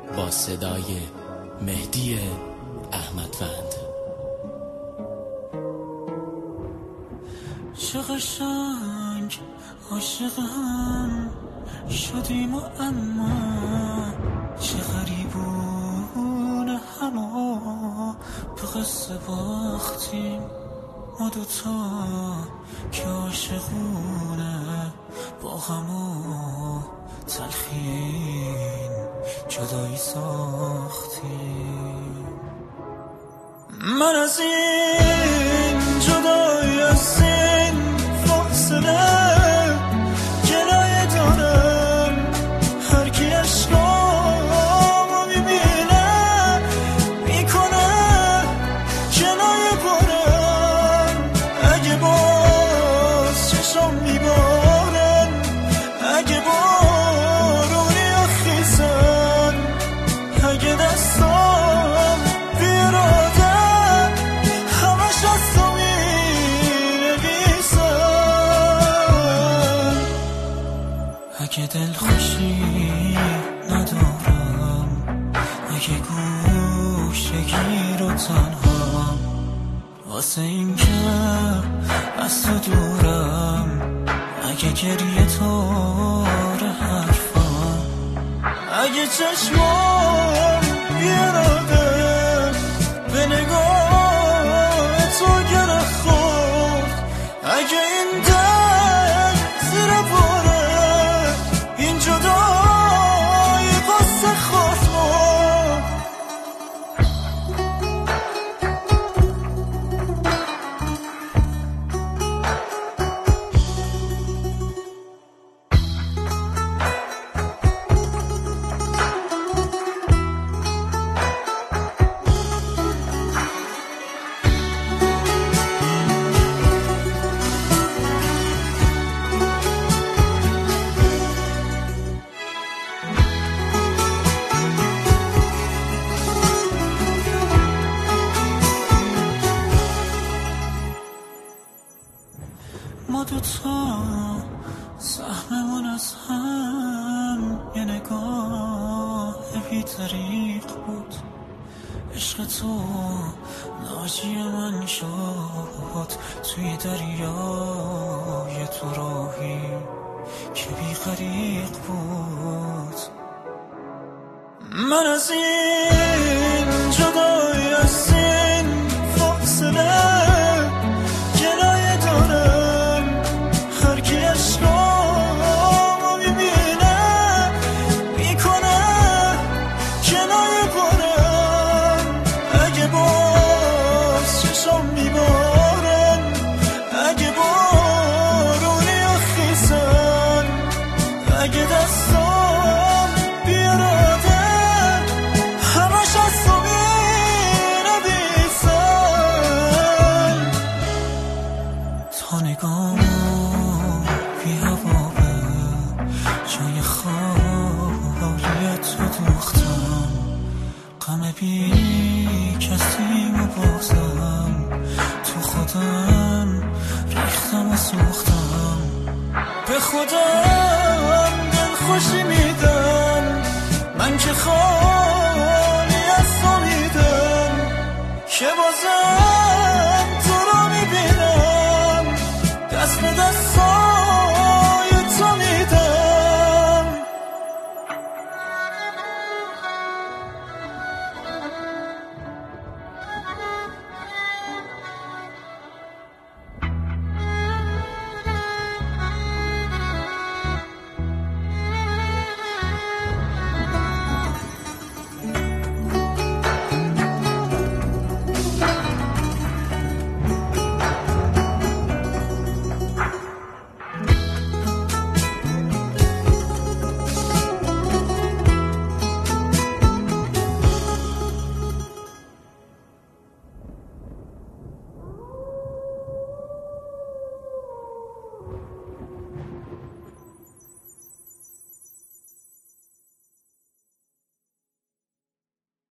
با صدای مهدی احمدوند. چه قشنگ عاشقم شدیم و اما چه غریبونه همه به قصه باختیم ما دوتا که عاشقونه با غم و تلخین جدایی ساختیم. من از این جدایی از این فاصله جلوی دارم، هر کی عشقامو میبینه میکنه جلوی بارم. اگه باز چشم میبارن، اگه بارونی خیزن، اگه دستام بیراده همش از تو مینویسن. اگه دل خوشی ندارم، اگه گوشگیر و تنهام، واسه این که از تو دورم، اگه گریه تاره حرفم، اگه چشمام بیراده به نگاه تو گره خورد، اگه این دل زیر باره این جدایی قصه خورد. ما دوتا سهممون از هم یه نگاه بی طریق بود. عشق تو ناجی من شد توی دریای تو راهی که بی غریق بود. من از این جدایی از این فاصله جلوی دارم، هر کی عشقامو میبینه میکنه جلوی بارم. اگه باز چشم میبارن، اگه بارونی خیزن، اگه دستام بیراده همش از تو مینویسن. تا نگامو بی هوا به جای خالی تو دوختم، غم بی کسیم و بازم تو خودم ریختم و سوختم. به خودم دل خوشی میدم من که